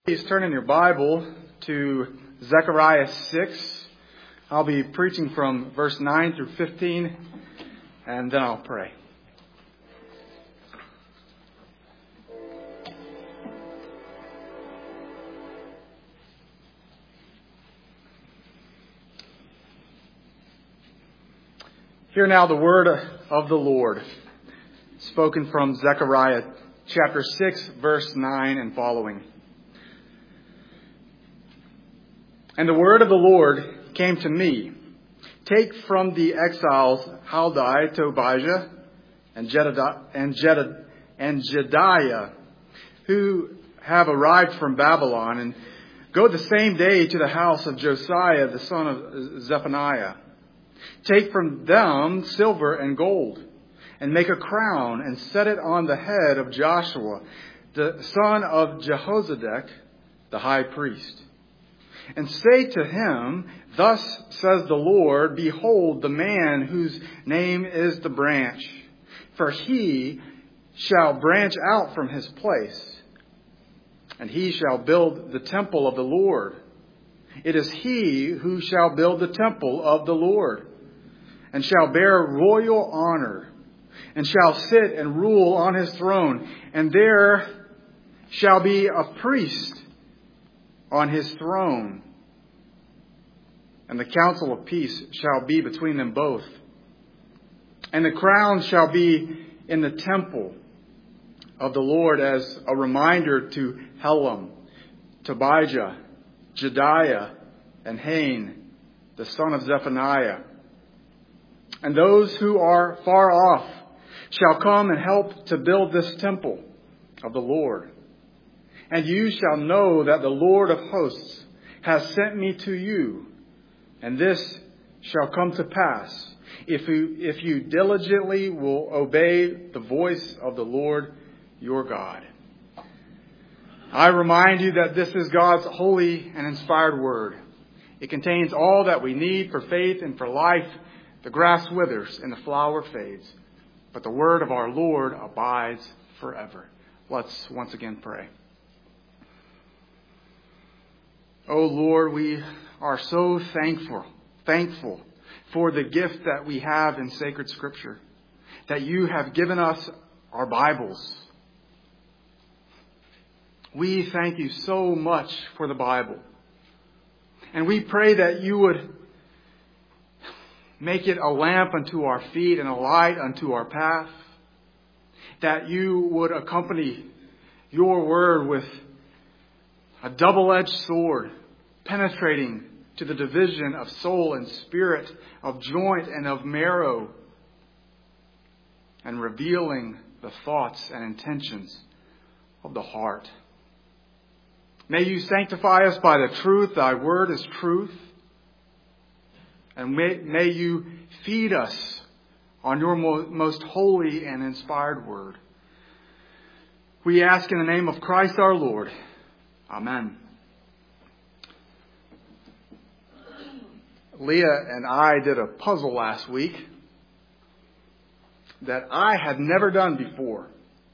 Please turn in your Bible to Zechariah 6. I'll be preaching from verse 9 through 15, and then I'll pray. Hear now the word of the Lord, spoken from Zechariah chapter 6, verse 9 and following. And the word of the Lord came to me. Take from the exiles Haldai, Tobijah, and Jedaiah, who have arrived from Babylon, and go the same day to the house of Josiah, the son of Zephaniah. Take from them silver and gold, and make a crown, and set it on the head of Joshua, the son of Jehozadak, the high priest. And say to him, Thus says the Lord, Behold the man whose name is the branch, for he shall branch out from his place, and he shall build the temple of the Lord. It is he who shall build the temple of the Lord, and shall bear royal honor, and shall sit and rule on his throne, and there shall be a priest on his throne, and the counsel of peace shall be between them both. And the crown shall be in the temple of the Lord as a reminder to Helam, Tobijah, Jedaiah, and Hain, the son of Zephaniah. And those who are far off shall come and help to build this temple of the Lord. And you shall know that the Lord of hosts has sent me to you. And this shall come to pass if you diligently will obey the voice of the Lord your God. I remind you that this is God's holy and inspired word. It contains all that we need for faith and for life. The grass withers and the flower fades, but the word of our Lord abides forever. Let's once again pray. Oh Lord, we are so thankful for the gift that we have in sacred Scripture, that you have given us our Bibles. We thank you so much for the Bible. And we pray that you would make it a lamp unto our feet and a light unto our path, that you would accompany your word with a double-edged sword, penetrating to the division of soul and spirit, of joint and of marrow, and revealing the thoughts and intentions of the heart. May you sanctify us by the truth. Thy word is truth. And may you feed us on your most holy and inspired word. We ask in the name of Christ our Lord. Amen. Leah and I did a puzzle last week that I had never done before.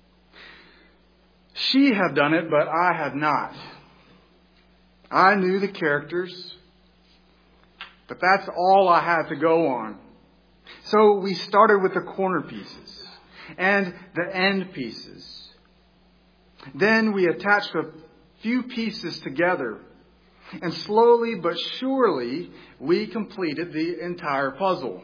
She had done it, but I had not. I knew the characters, but that's all I had to go on. So we started with the corner pieces and the end pieces. Then we attached a few pieces together. And slowly but surely, we completed the entire puzzle.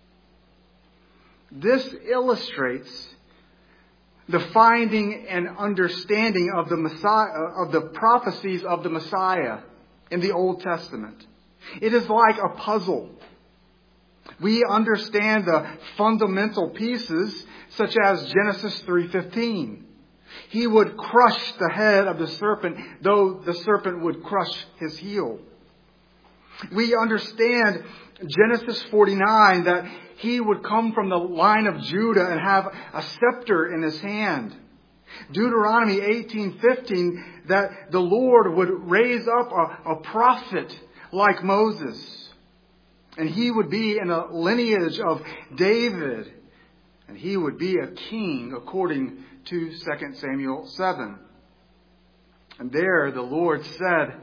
This illustrates the finding and understanding of the Messiah, of the prophecies of the Messiah in the Old Testament. It is like a puzzle. We understand the fundamental pieces, such as Genesis 3:15. He would crush the head of the serpent, though the serpent would crush his heel. We understand Genesis 49, that he would come from the line of Judah and have a scepter in his hand. Deuteronomy 18:15, that the Lord would raise up a prophet like Moses. And he would be in a lineage of David. And he would be a king according to 2 Samuel 7. And there the Lord said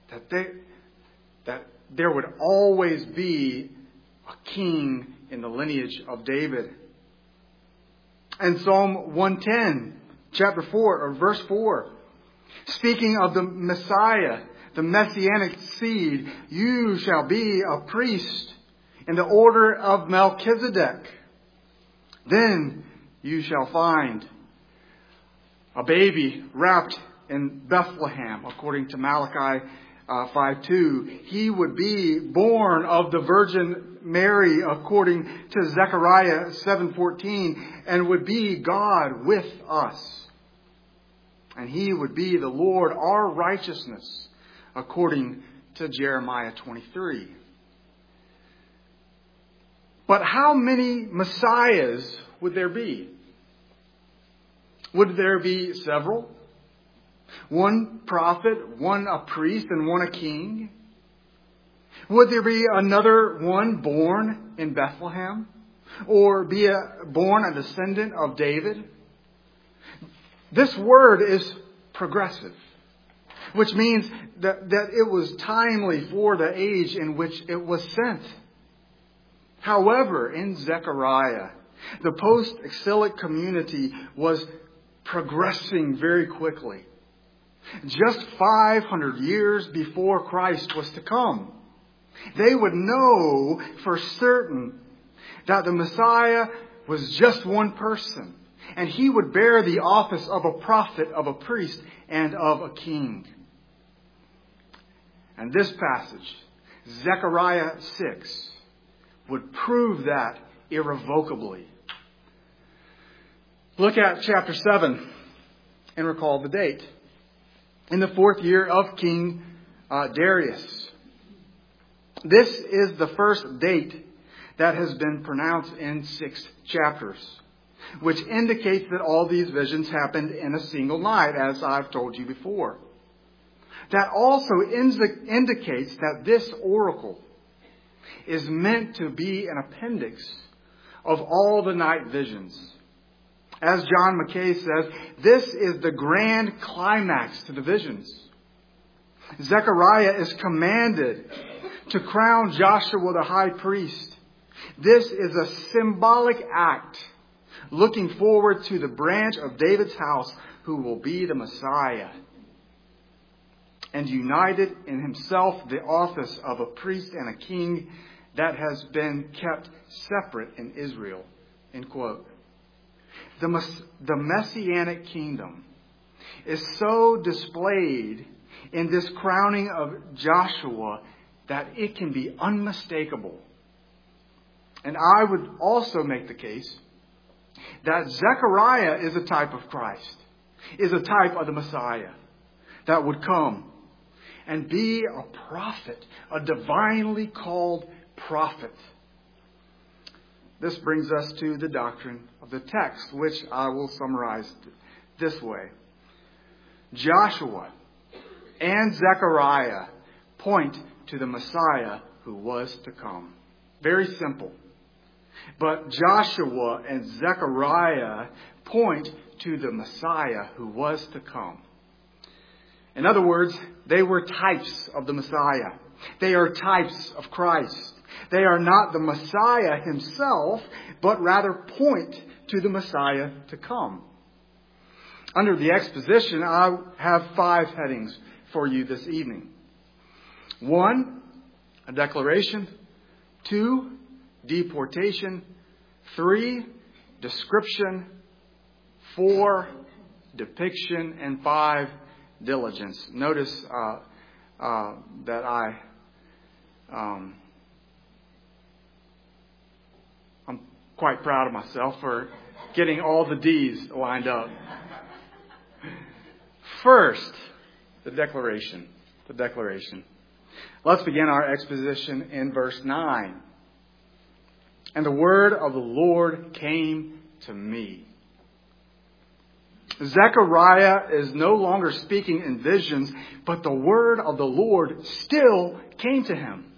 that there would always be a king in the lineage of David. And Psalm 110, chapter 4, or verse 4, speaking of the Messiah, the Messianic seed, you shall be a priest in the order of Melchizedek. Then you shall find a baby wrapped in Bethlehem, according to Malachi 5:2. He would be born of the Virgin Mary, according to Zechariah 7:14, and would be God with us. And he would be the Lord, our righteousness, according to Jeremiah 23. But how many Messiahs would there be? Would there be several? One prophet, one a priest, and one a king? Would there be another one born in Bethlehem? Or be born a descendant of David? This word is progressive, which means that it was timely for the age in which it was sent. However, in Zechariah, the post-exilic community was progressing very quickly. Just 500 years before Christ was to come, they would know for certain that the Messiah was just one person, and he would bear the office of a prophet, of a priest, and of a king. And this passage, Zechariah 6, would prove that irrevocably. Look at chapter 7 and recall the date. In the 4th year of King Darius. This is the first date that has been pronounced in 6 chapters, which indicates that all these visions happened in a single night, as I've told you before. That also indicates that this oracle is meant to be an appendix of all the night visions. As John Mackay says, this is the grand climax to the visions. Zechariah is commanded to crown Joshua the high priest. This is a symbolic act looking forward to the branch of David's house who will be the Messiah, and united in himself the office of a priest and a king that has been kept separate in Israel. End quote. The Messianic kingdom is so displayed in this crowning of Joshua that it can be unmistakable. And I would also make the case that Zechariah is a type of Christ, is a type of the Messiah that would come and be a prophet, a divinely called prophet. This brings us to the doctrine of the text, which I will summarize this way. Joshua and Zechariah point to the Messiah who was to come. Very simple. But Joshua and Zechariah point to the Messiah who was to come. In other words, they were types of the Messiah. They are types of Christ. They are not the Messiah himself, but rather point to the Messiah to come. Under the exposition, I have 5 headings for you this evening. 1, a declaration. 2, deportation. 3, description. 4, depiction. And 5, diligence. Notice that I'm quite proud of myself for getting all the D's lined up. First, the declaration. The declaration. Let's begin our exposition in verse 9. And the word of the Lord came to me. Zechariah is no longer speaking in visions, but the word of the Lord still came to him.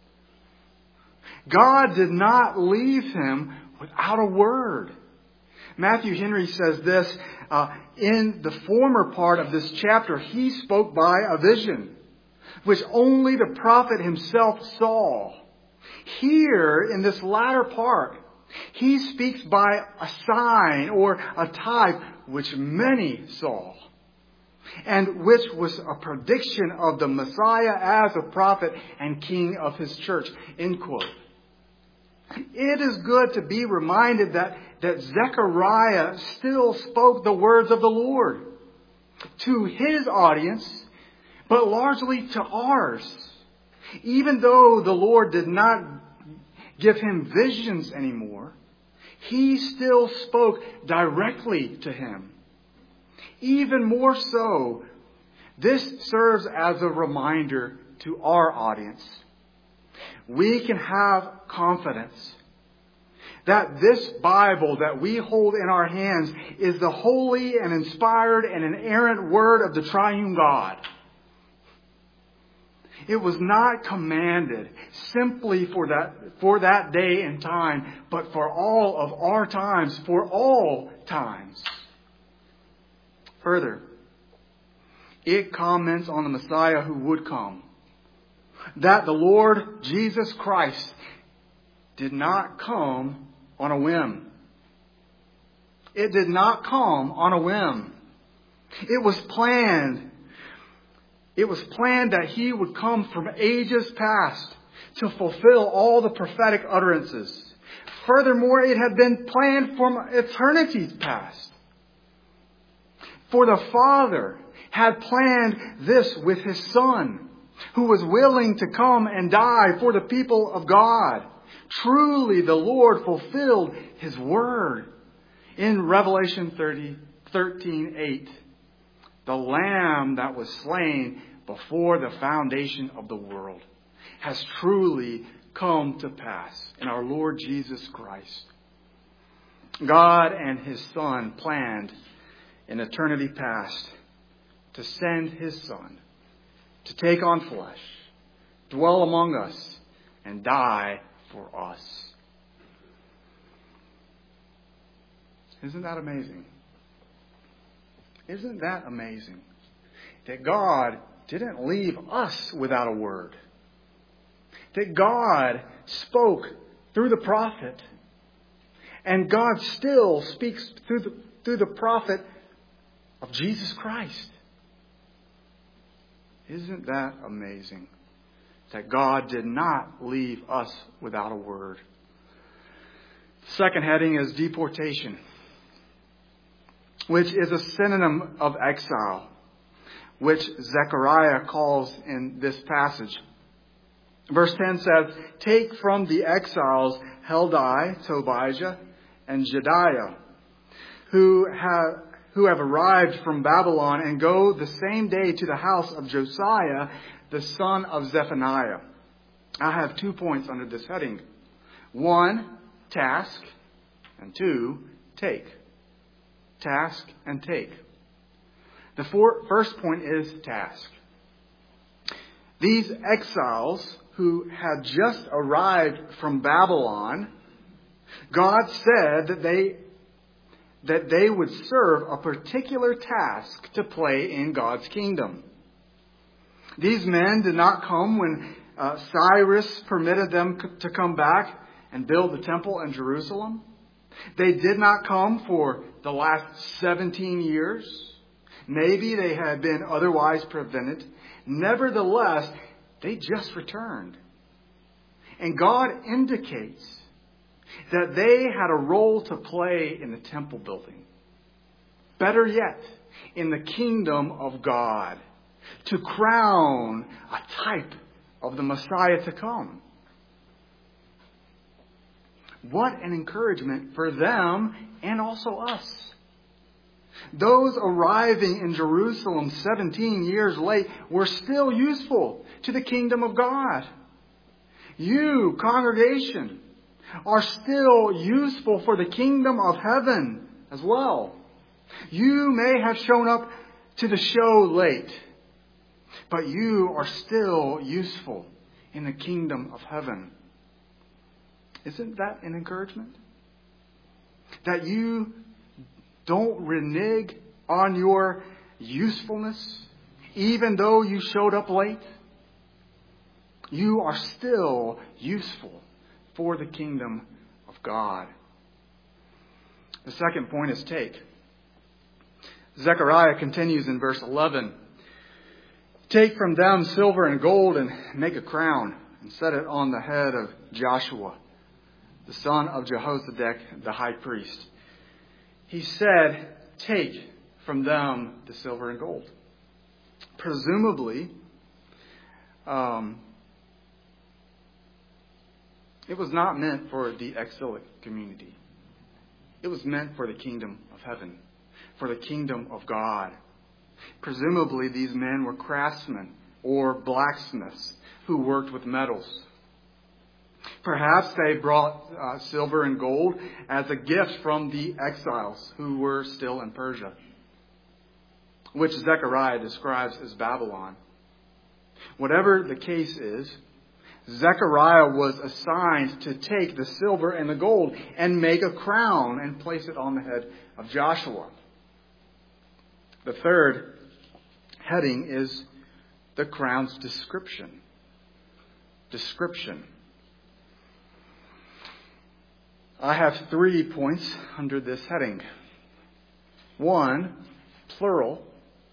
God did not leave him without a word. Matthew Henry says this, in the former part of this chapter, he spoke by a vision, which only the prophet himself saw. Here, in this latter part, he speaks by a sign or a type which many saw, and which was a prediction of the Messiah as a prophet and king of his church. End quote. It is good to be reminded that Zechariah still spoke the words of the Lord to his audience, but largely to ours. Even though the Lord did not give him visions anymore, he still spoke directly to him. Even more so, this serves as a reminder to our audience. We can have confidence that this Bible that we hold in our hands is the holy and inspired and inerrant Word of the Triune God. It was not commanded simply for that day and time, but for all of our times, for all times. Further, it comments on the Messiah who would come. That the Lord Jesus Christ did not come on a whim. It did not come on a whim. It was planned. It was planned that he would come from ages past to fulfill all the prophetic utterances. Furthermore, it had been planned from eternity's past. For the Father had planned this with his Son, who was willing to come and die for the people of God. Truly, the Lord fulfilled his word. In Revelation 13:8, the Lamb that was slain before the foundation of the world has truly come to pass in our Lord Jesus Christ. God and his Son planned in eternity past to send his Son to take on flesh, dwell among us, and die for us. Isn't that amazing? Isn't that amazing? That God didn't leave us without a word. That God spoke through the prophet. And God still speaks through the prophet of Jesus Christ. Isn't that amazing? That God did not leave us without a word. Second heading is deportation, which is a synonym of exile, which Zechariah calls in this passage. Verse 10 says, "Take from the exiles Heldai, Tobiah, and Jedaiah, who have arrived from Babylon, and go the same day to the house of Josiah, the son of Zephaniah." I have 2 points under this heading. 1, task, and 2, take. Task and take. The first point is task. These exiles who had just arrived from Babylon, God said that they would serve a particular task to play in God's kingdom. These men did not come when Cyrus permitted them to come back and build the temple in Jerusalem. They did not come for the last 17 years. Maybe they had been otherwise prevented. Nevertheless, they just returned. And God indicates that they had a role to play in the temple building. Better yet, in the kingdom of God, to crown a type of the Messiah to come. What an encouragement for them and also us. Those arriving in Jerusalem 17 years late were still useful to the kingdom of God. You, congregation, are still useful for the kingdom of heaven as well. You may have shown up to the show late, but you are still useful in the kingdom of heaven. Isn't that an encouragement? That you Don't renege on your usefulness, even though you showed up late. You are still useful for the kingdom of God. The second point is take. Zechariah continues in verse 11. Take from them silver and gold and make a crown and set it on the head of Joshua, the son of Jehozadak, the high priest. He said, take from them the silver and gold. Presumably, it was not meant for the exilic community. It was meant for the kingdom of heaven, for the kingdom of God. Presumably, these men were craftsmen or blacksmiths who worked with metals. Perhaps they brought silver and gold as a gift from the exiles who were still in Persia, which Zechariah describes as Babylon. Whatever the case is, Zechariah was assigned to take the silver and the gold and make a crown and place it on the head of Joshua. The third heading is the crown's description. Description. I have 3 points under this heading. 1, plural.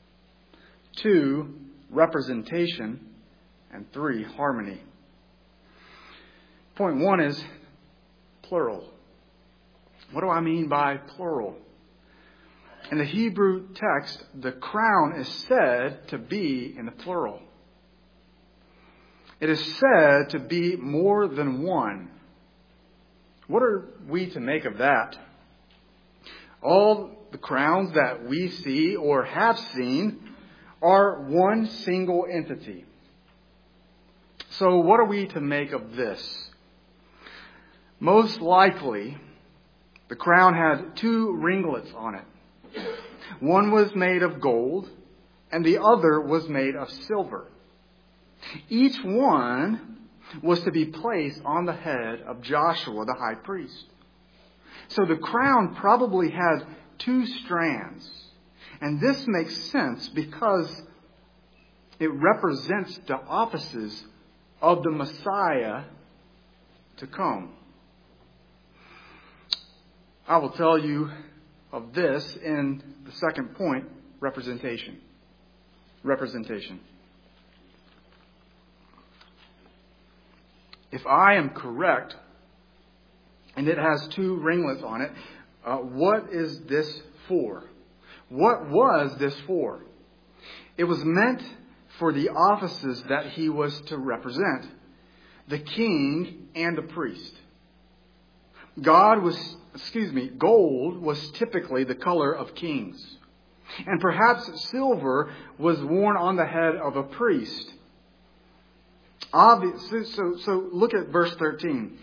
2, representation. And 3, harmony. Point 1 is plural. What do I mean by plural? In the Hebrew text, the crown is said to be in the plural. It is said to be more than one. What are we to make of that? All the crowns that we see or have seen are one single entity. So what are we to make of this? Most likely, the crown had 2 ringlets on it. One was made of gold, and the other was made of silver. Each one was to be placed on the head of Joshua, the high priest. So the crown probably had 2 strands. And this makes sense because it represents the offices of the Messiah to come. I will tell you of this in the second point, representation. Representation. If I am correct, and it has 2 ringlets on it, what is this for? What was this for? It was meant for the offices that he was to represent, the king and the priest. Gold was typically the color of kings. And perhaps silver was worn on the head of a priest. So look at verse 13.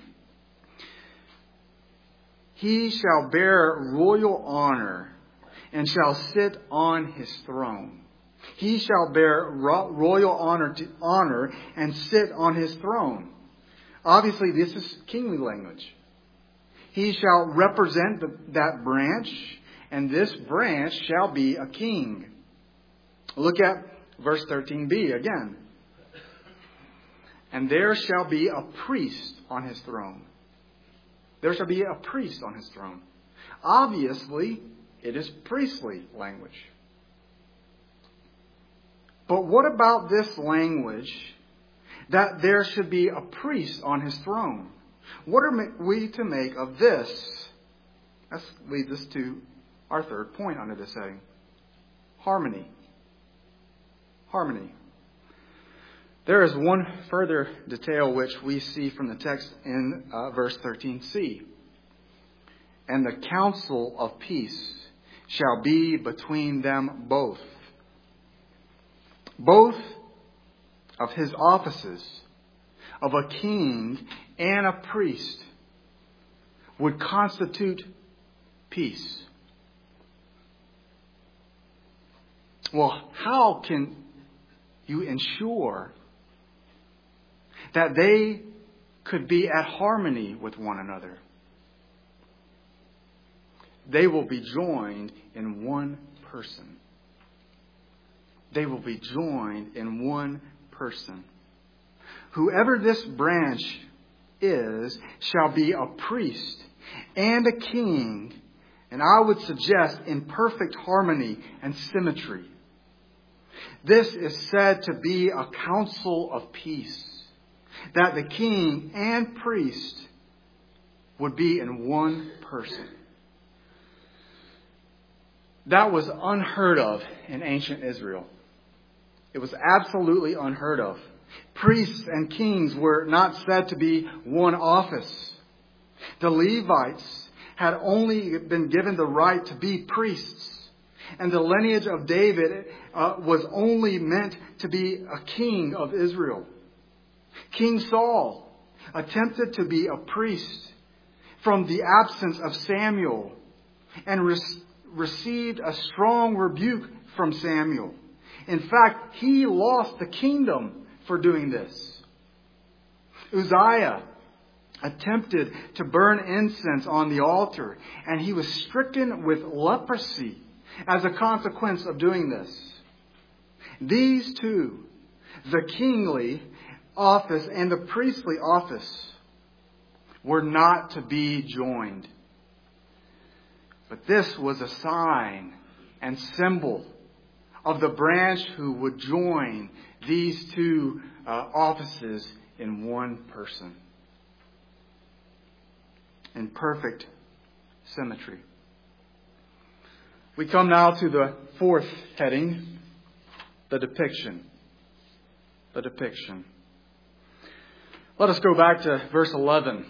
He shall bear royal honor and shall sit on his throne. He shall bear royal honor and sit on his throne. Obviously, this is kingly language. He shall represent that branch, and this branch shall be a king. Look at verse 13b again. And there shall be a priest on his throne. There shall be a priest on his throne. Obviously, it is priestly language. But what about this language that there should be a priest on his throne? What are we to make of this? That leads us to our third point under this heading. Harmony. Harmony. There is one further detail which we see from the text in verse 13c. And the counsel of peace shall be between them both. Both of his offices of a king and a priest would constitute peace. Well, how can you ensure that they could be at harmony with one another? they will be joined in one person. They will be joined in one person. Whoever this branch is shall be a priest and a king, and I would suggest in perfect harmony and symmetry. This is said to be a council of peace, that the king and priest would be in one person. That was unheard of in ancient Israel. It was absolutely unheard of. Priests and kings were not said to be one office. The Levites had only been given the right to be priests. And the lineage of David was only meant to be a king of Israel. King Saul attempted to be a priest from the absence of Samuel and received a strong rebuke from Samuel. In fact, he lost the kingdom for doing this. Uzziah attempted to burn incense on the altar, and he was stricken with leprosy as a consequence of doing this. These two, the kingly office and the priestly office, were not to be joined. But this was a sign and symbol of the branch who would join these two offices in one person, in perfect symmetry. We come now to the fourth heading, the depiction. The depiction. Let us go back to verse 11.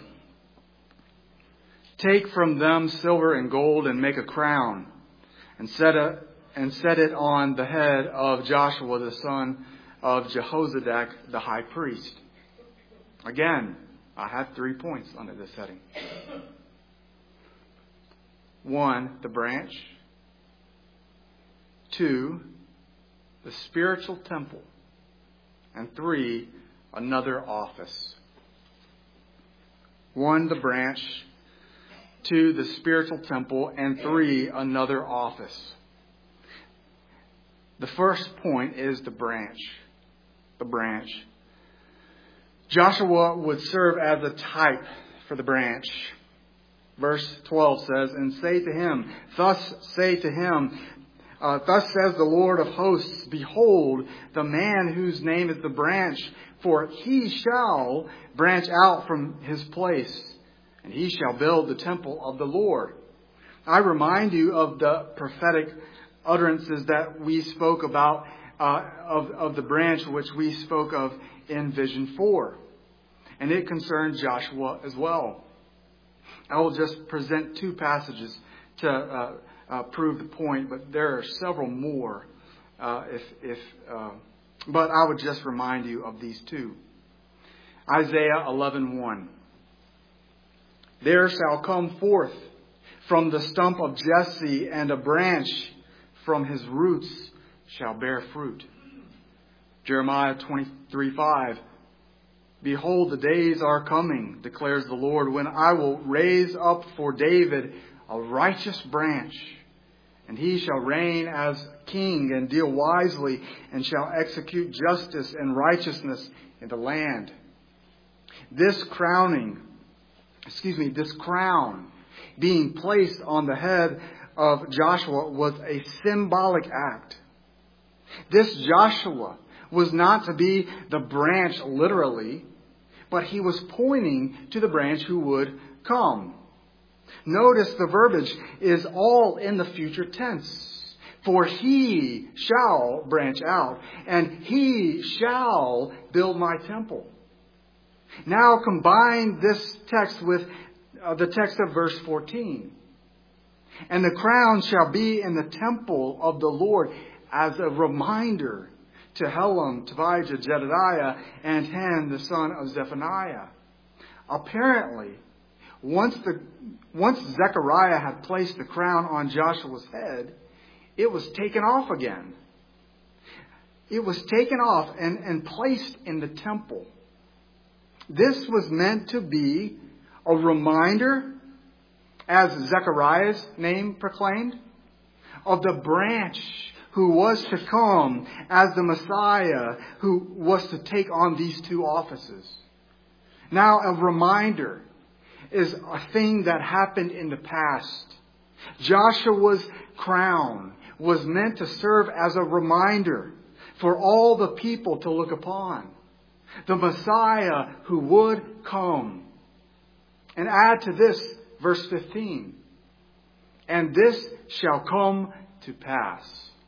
Take from them silver and gold and make a crown and set it on the head of Joshua the son of Jehozadak the high priest. Again, I have 3 points under this heading. 1, the branch. 2, the spiritual temple. And 3, another office. 1, the branch. 2, the spiritual temple. And 3, another office. The first point is the branch. The branch. Joshua would serve as a type for the branch. Verse 12 says, and say to him, thus says the Lord of hosts, behold, the man whose name is the branch, for he shall branch out from his place, and he shall build the temple of the Lord. I remind you of the prophetic utterances that we spoke about, of the branch which we spoke of in Vision 4. And it concerns Joshua as well. I will just present 2 passages to prove the point, but there are several more. But I would just remind you of these 2. Isaiah 11:1. There shall come forth from the stump of Jesse, and a branch from his roots shall bear fruit. Jeremiah 23:5. Behold, the days are coming, declares the Lord, when I will raise up for David a righteous branch, and he shall reign as king and deal wisely, and shall execute justice and righteousness in the land. This crown being placed on the head of Joshua was a symbolic act. This Joshua was not to be the branch literally, but he was pointing to the branch who would come. Notice the verbiage is all in the future tense. For he shall branch out, and he shall build my temple. Now combine this text with the text of verse 14. And the crown shall be in the temple of the Lord as a reminder to Helam, Tobijah, Jedediah, and Hen, the son of Zephaniah. Apparently, once Zechariah had placed the crown on Joshua's head, it was taken off again. It was taken off and placed in the temple. This was meant to be a reminder as Zechariah's name proclaimed, of the branch who was to come as the Messiah who was to take on these two offices. Now, a reminder is a thing that happened in the past. Joshua's crown was meant to serve as a reminder for all the people to look upon. The Messiah who would come. And add to this, verse 15. And this shall come to pass.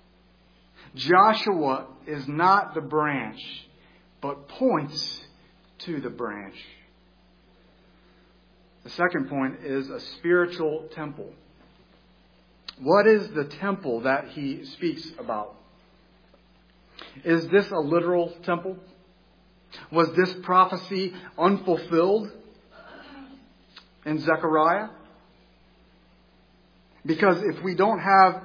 Joshua is not the branch, but points to the branch. The second point is a spiritual temple. What is the temple that he speaks about? Is this a literal temple? Was this prophecy unfulfilled in Zechariah? Because we don't have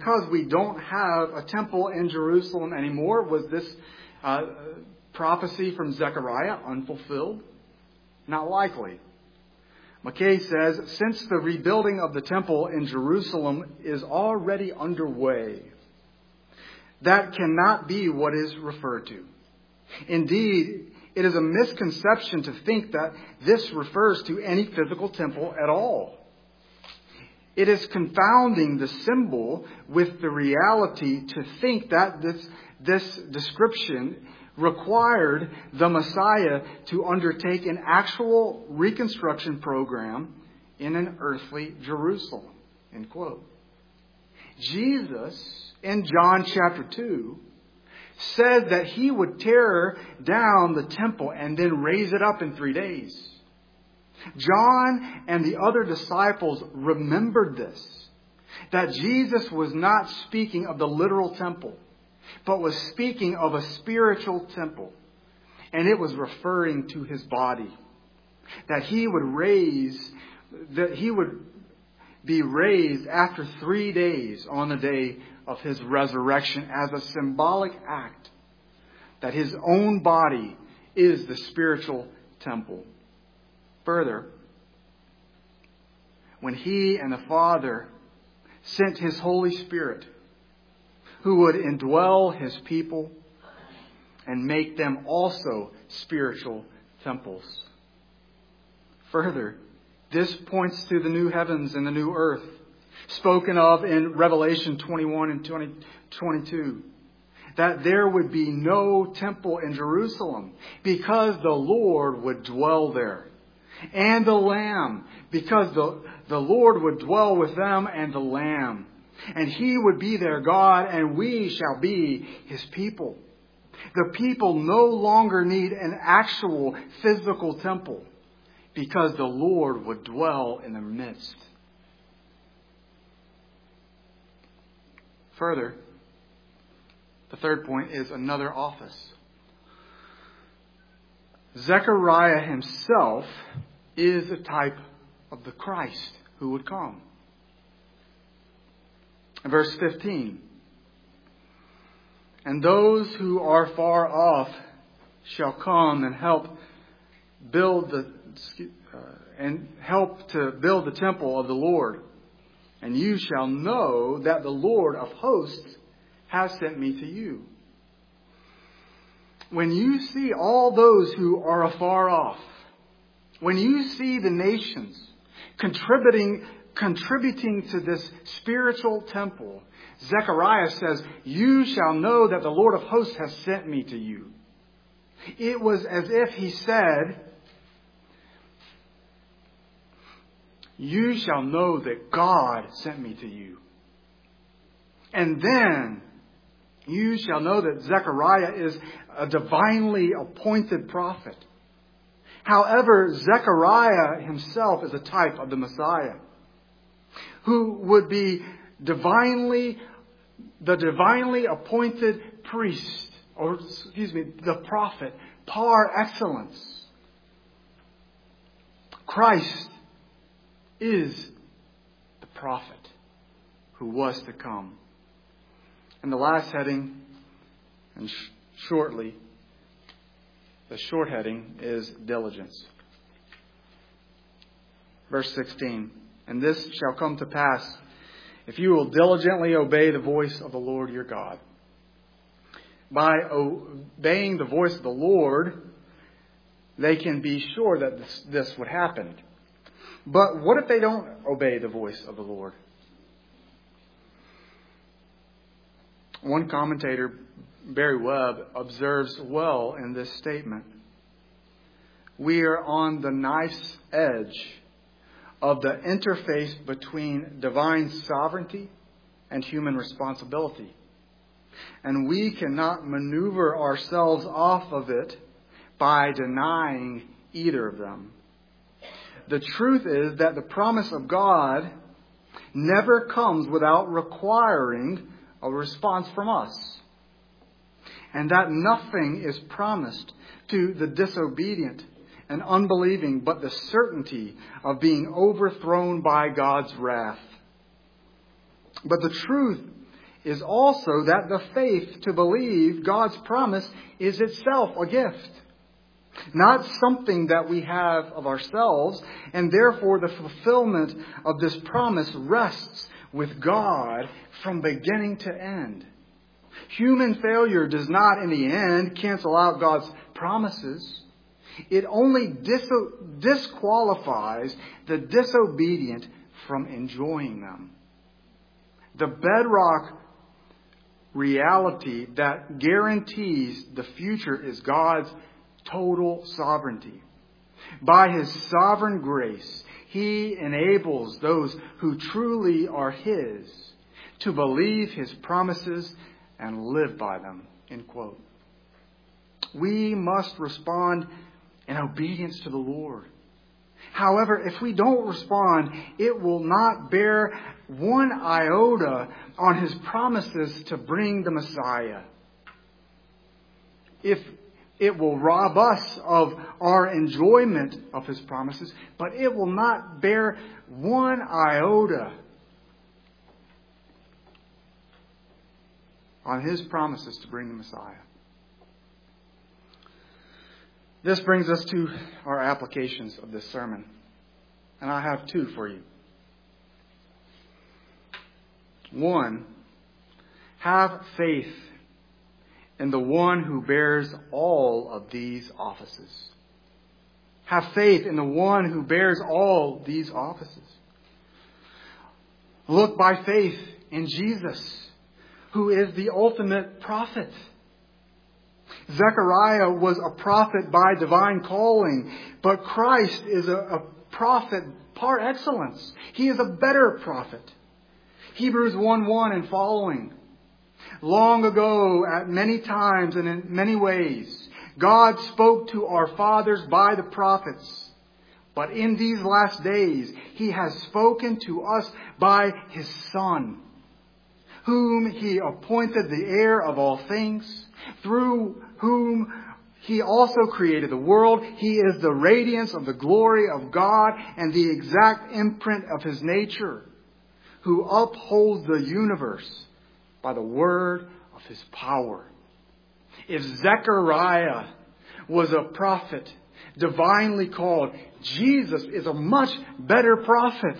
a temple in Jerusalem anymore, was this prophecy from Zechariah unfulfilled? Not likely. Mackay says, since the rebuilding of the temple in Jerusalem is already underway, that cannot be what is referred to. Indeed, it is a misconception to think that this refers to any physical temple at all. It is confounding the symbol with the reality to think that this description required the Messiah to undertake an actual reconstruction program in an earthly Jerusalem. End quote. Jesus, in John chapter 2, said that he would tear down the temple and then raise it up in 3 days. John and the other disciples remembered this, that Jesus was not speaking of the literal temple, but was speaking of a spiritual temple. And it was referring to his body. That he would be raised after 3 days on the day of his resurrection as a symbolic act. That his own body is the spiritual temple. Further, when he and the Father sent his Holy Spirit, who would indwell his people and make them also spiritual temples. Further, this points to the new heavens and the new earth, spoken of in Revelation 21 and 22. That there would be no temple in Jerusalem because the Lord would dwell there. And the Lamb, because the Lord would dwell with them and the Lamb. And He would be their God, and we shall be His people. The people no longer need an actual physical temple because the Lord would dwell in their midst. Further, the third point is another office. Zechariah himself is a type of the Christ who would come. Verse 15. And those who are far off shall come and help to build the temple of the Lord. And you shall know that the Lord of hosts has sent me to you. When you see all those who are afar off, when you see the nations contributing to this spiritual temple, Zechariah says, you shall know that the Lord of hosts has sent me to you. It was as if he said, you shall know that God sent me to you. And then you shall know that Zechariah is a divinely appointed prophet. However, Zechariah himself is a type of the Messiah, who would be the divinely appointed priest, the prophet, par excellence. Christ is the prophet who was to come. And the last heading, and shortly, the short heading is diligence. Verse 16. And this shall come to pass if you will diligently obey the voice of the Lord your God. By obeying the voice of the Lord, they can be sure that this would happen. But what if they don't obey the voice of the Lord? One commentator, Barry Webb, observes well in this statement. We are on the knife's edge of the interface between divine sovereignty and human responsibility. And we cannot maneuver ourselves off of it by denying either of them. The truth is that the promise of God never comes without requiring a response from us. And that nothing is promised to the disobedient and unbelieving but the certainty of being overthrown by God's wrath. But the truth is also that the faith to believe God's promise is itself a gift. Not something that we have of ourselves, and therefore the fulfillment of this promise rests with God from beginning to end. Human failure does not, in the end, cancel out God's promises. It only disqualifies the disobedient from enjoying them. The bedrock reality that guarantees the future is God's total sovereignty. By His sovereign grace, He enables those who truly are His to believe His promises and live by them. End quote. We must respond in obedience to the Lord. However, if we don't respond, it will not bear one iota on His promises to bring the Messiah. If it will rob us of our enjoyment of His promises, but it will not bear one iota on His promises to bring the Messiah. This brings us to our applications of this sermon. And I have two for you. One, have faith in the one who bears all of these offices. Have faith in the one who bears all these offices. Look by faith in Jesus, who is the ultimate prophet. Zechariah was a prophet by divine calling, but Christ is a prophet par excellence. He is a better prophet. Hebrews 1:1 and following. Long ago, at many times and in many ways, God spoke to our fathers by the prophets. But in these last days, He has spoken to us by His Son, whom He appointed the heir of all things, through whom He also created the world. He is the radiance of the glory of God and the exact imprint of His nature, who upholds the universe by the word of His power. If Zechariah was a prophet, divinely called, Jesus is a much better prophet.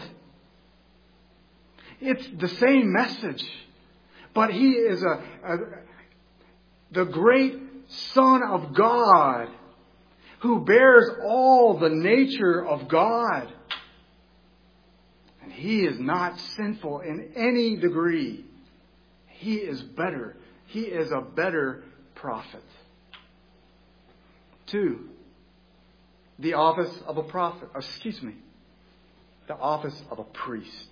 It's the same message, but He is the great Son of God who bears all the nature of God. And He is not sinful in any degree. He is better. He is a better prophet. 2, the office of a prophet. The office of a priest.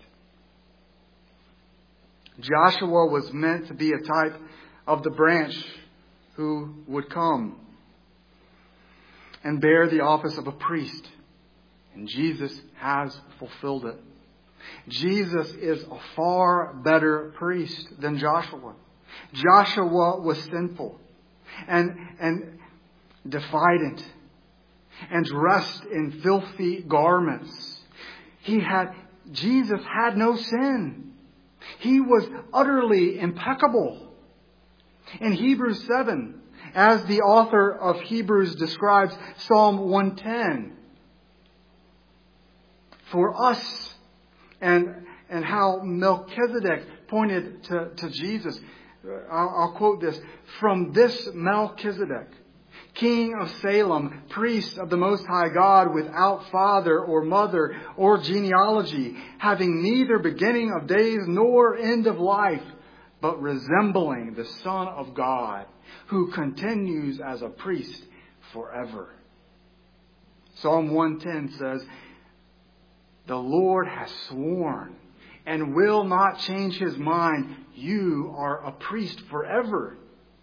Joshua was meant to be a type of the branch who would come and bear the office of a priest. And Jesus has fulfilled it. Jesus is a far better priest than Joshua. Joshua was sinful and defiant and dressed in filthy garments. Jesus had no sin. He was utterly impeccable. In Hebrews 7, as the author of Hebrews describes Psalm 110, for us and how Melchizedek pointed to Jesus. I'll quote this. From this Melchizedek, King of Salem, priest of the Most High God, without father or mother or genealogy, having neither beginning of days nor end of life, but resembling the Son of God, who continues as a priest forever. Psalm 110 says, the Lord has sworn and will not change His mind. You are a priest forever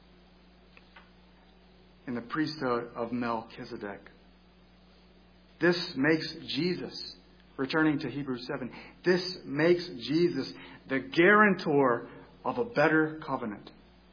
in the priesthood of Melchizedek. This makes Jesus, returning to Hebrews 7, this makes Jesus the guarantor of a better covenant.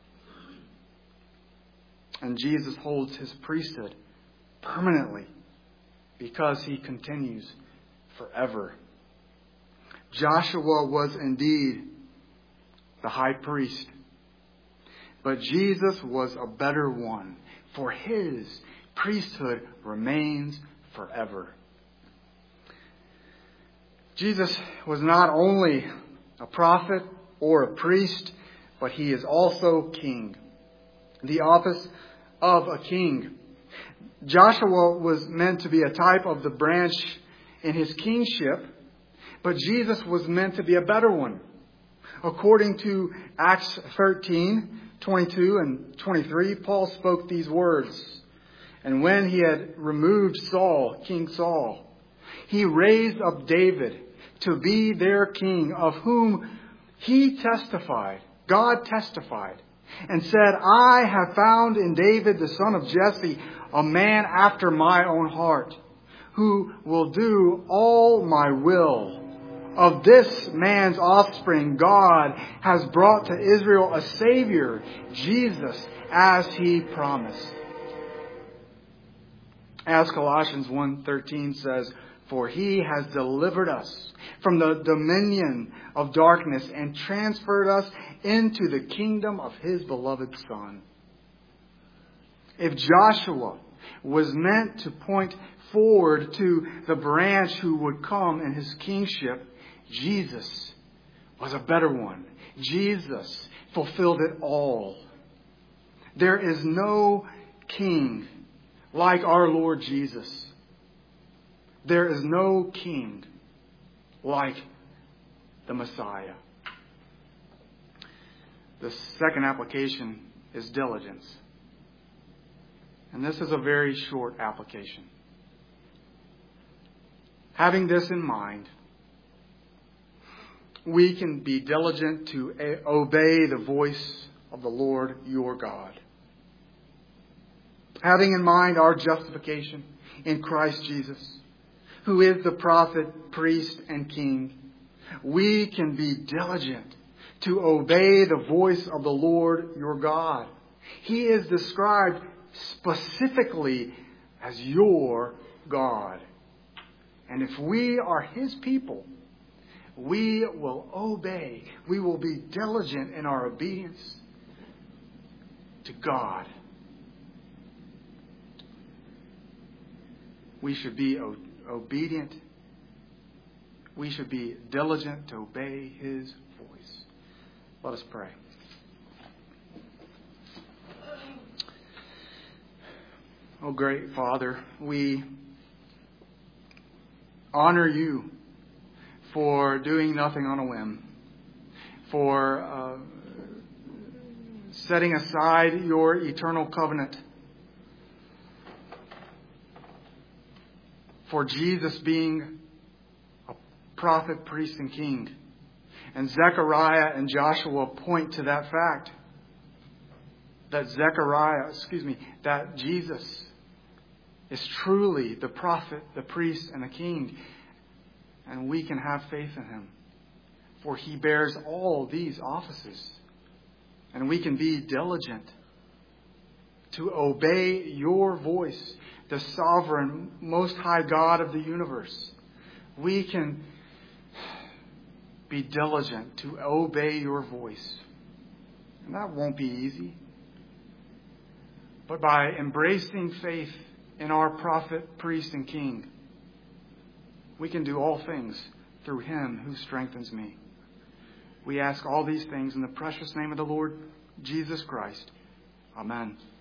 And Jesus holds His priesthood permanently because He continues forever. Joshua was indeed the high priest, but Jesus was a better one, for His priesthood remains forever. Jesus was not only a prophet or a priest, but He is also king, the office of a king. Joshua was meant to be a type of the branch in His kingship, but Jesus was meant to be a better one. According to Acts 13:22 and 23, Paul spoke these words. And when he had removed Saul, King Saul, He raised up David to be their king, of whom He testified, God testified, and said, I have found in David the son of Jesse a man after my own heart, who will do all my will. Of this man's offspring, God has brought to Israel a Savior, Jesus, as He promised. As Colossians 1:13 says, for He has delivered us from the dominion of darkness and transferred us into the kingdom of His beloved Son. If Joshua was meant to point forward to the branch who would come in His kingship, Jesus was a better one. Jesus fulfilled it all. There is no king like our Lord Jesus. There is no king like the Messiah. The second application is diligence. And this is a very short application. Having this in mind, we can be diligent to obey the voice of the Lord your God. Having in mind our justification in Christ Jesus, who is the prophet, priest, and king, we can be diligent to obey the voice of the Lord your God. He is described specifically as your God. And if we are His people, we will obey. We will be diligent in our obedience to God. We should be obedient. We should be diligent to obey His voice. Let us pray. Oh, great Father, we honor You for doing nothing on a whim, for setting aside Your eternal covenant, for Jesus being a prophet, priest, and king. And Zechariah and Joshua point to that fact, that Jesus is truly the prophet, the priest, and the king. And we can have faith in Him, for He bears all these offices. And we can be diligent to obey Your voice, the sovereign, most high God of the universe. We can be diligent to obey Your voice. And that won't be easy. But by embracing faith in our prophet, priest, and king, we can do all things through Him who strengthens me. We ask all these things in the precious name of the Lord Jesus Christ. Amen.